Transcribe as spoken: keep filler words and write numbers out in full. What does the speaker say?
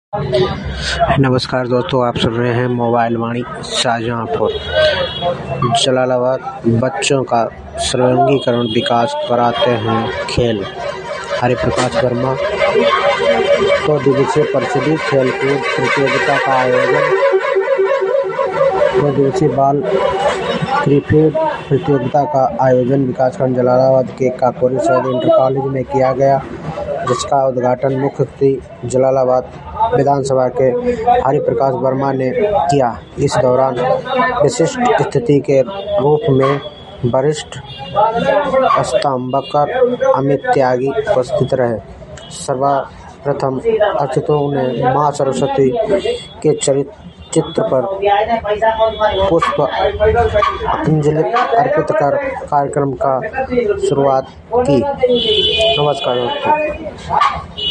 नमस्कार दोस्तों, आप सुन रहे हैं मोबाइल वाणी शाहजहांपुर। जलालाबाद बच्चों का सर्वांगीण विकास कराते हैं खेल। हरिप्रकाश वर्मा। दो दिवसीय परिषदीय खेलकूद प्रतियोगिता का आयोजन। दो दिवसीय बाल क्रिकेट प्रतियोगिता का आयोजन विकासखंड जलालाबाद के काकोरी शहीद इंटर कॉलेज में किया गया, जिसका उद्घाटन मुख्य अतिथि जलालाबाद विधानसभा के हरिप्रकाश वर्मा ने किया। इस दौरान विशिष्ट अतिथि के रूप में वरिष्ठ स्तंभकार अमित त्यागी उपस्थित रहे। सर्वप्रथम अतिथियों ने मां सरस्वती के चित्र पर पुष्प अंजलि अर्पित कर कार्यक्रम का शुरुआत की। नमस्कार दोस्तों।